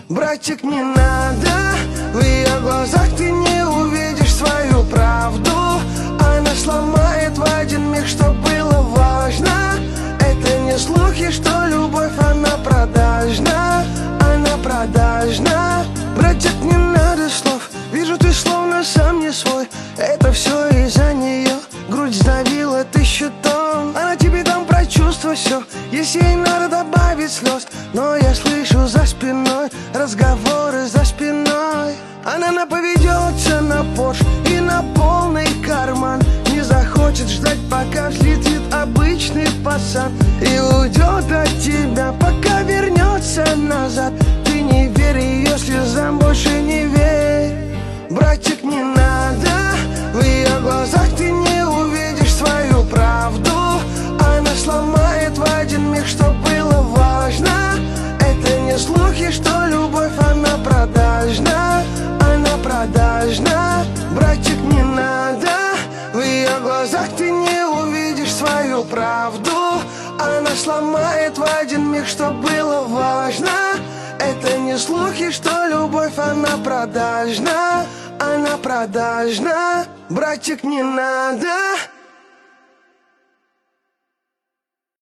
Братик, не надо, в ее глазах ты не увидишь свою правду. Она сломает в один миг, что было важно. Это не слухи, что любовь, она продажна. Она продажна. Братик, не надо слов, вижу, ты словно сам не свой. Это все из-за нее, грудь сдавила 1000 тонн. Она тебе там про чувства все, если ей надо добавить слез. Но я слышу за спиной разговоры за спиной. Она поведется на Порш и на полный карман. Не захочет ждать, пока взлетит обычный пацан. И уйдет от тебя, пока вернется назад. Ты не верь ее слезам, больше не верь. Братик, не надо, в ее глазах ты не увидишь свою правду. Она сломает в один миг, что было важно. Это не слухи, что любовь, она продажна. Она продажна. Братик, не надо, в ее глазах ты не увидишь свою правду. Она сломает в один миг, что было важно. Это не слухи, что любовь, она продажна. Она продажна. Братик, не надо.